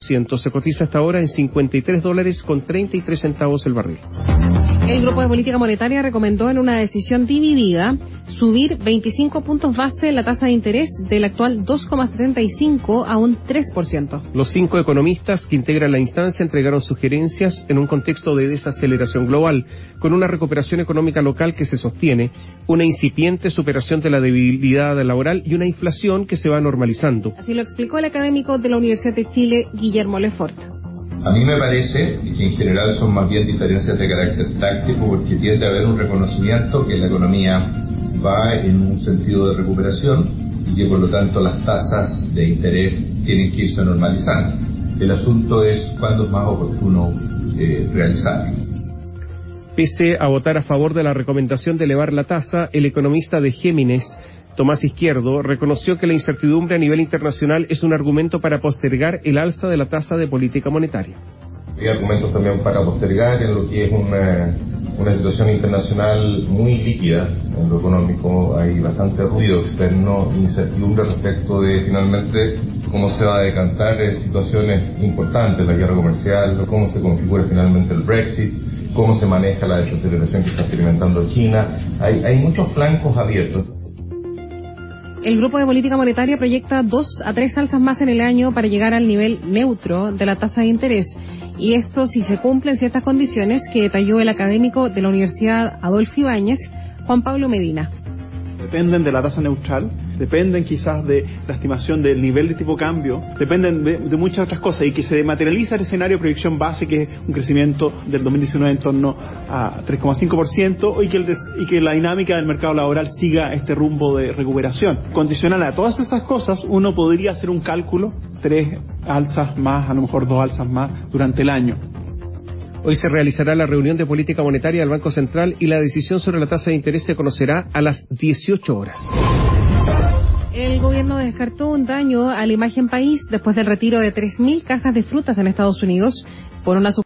se cotiza hasta ahora en $53.33 el barril. El Grupo de Política Monetaria recomendó en una decisión dividida subir 25 puntos base la tasa de interés del actual 2,75 a un 3%. Los 5 economistas que integran la instancia entregaron sugerencias en un contexto de desaceleración global, con una recuperación económica local que se sostiene, una incipiente superación de la debilidad laboral y una inflación que se va normalizando. Así lo explicó el académico de la Universidad de Chile, Guillermo Lefort. A mí me parece que en general son más bien diferencias de carácter táctico, porque tiende a haber un reconocimiento que la economía va en un sentido de recuperación y que por lo tanto las tasas de interés tienen que irse normalizando. El asunto es cuándo es más oportuno realizarlo. Pese a votar a favor de la recomendación de elevar la tasa, el economista de Géminis, Tomás Izquierdo, reconoció que la incertidumbre a nivel internacional es un argumento para postergar el alza de la tasa de política monetaria. Hay argumentos también para postergar en lo que es una situación internacional muy líquida en lo económico. Hay bastante ruido externo, incertidumbre respecto de finalmente cómo se va a decantar situaciones importantes, la guerra comercial, cómo se configura finalmente el Brexit, cómo se maneja la desaceleración que está experimentando China. Hay muchos flancos abiertos. El Grupo de Política Monetaria proyecta 2 a 3 alzas más en el año para llegar al nivel neutro de la tasa de interés. Y esto si se cumplen ciertas condiciones que detalló el académico de la Universidad Adolfo Ibáñez, Juan Pablo Medina. Dependen de la tasa neutral, dependen quizás de la estimación del nivel de tipo de cambio, dependen de muchas otras cosas, y que se materializa el escenario de proyección base, que es un crecimiento del 2019 en torno a 3,5%, y que la dinámica del mercado laboral siga este rumbo de recuperación. Condicional a todas esas cosas, uno podría hacer un cálculo, 3 alzas más, a lo mejor 2 alzas más durante el año. Hoy se realizará la reunión de política monetaria del Banco Central y la decisión sobre la tasa de interés se conocerá a las 18 horas. El gobierno descartó un daño a la imagen país después del retiro de 3.000 cajas de frutas en Estados Unidos por una